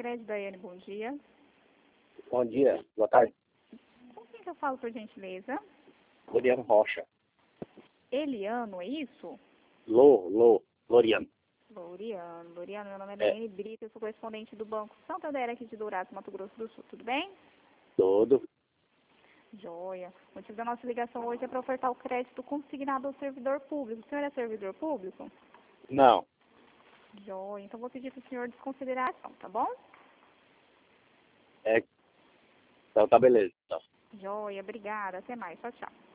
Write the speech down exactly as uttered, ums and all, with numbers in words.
Crédito, Daiane, bom dia. Bom dia, boa tarde. Com quem que eu falo, por gentileza? Loriano Rocha. Eliano, é isso? Lô, Lô, Loriano. Loriano, Loriano, meu nome é É. Daiane Brito, eu sou correspondente do Banco Santander aqui de Dourados, Mato Grosso do Sul, tudo bem? Todo. Joia. O motivo da nossa ligação hoje é para ofertar o crédito consignado ao servidor público. O senhor é servidor público? Não. Joia. Então vou pedir para o senhor desconsiderar a ação, tá bom? É. Então tá beleza. Então. Joia, obrigada. Até mais. Tchau, tchau.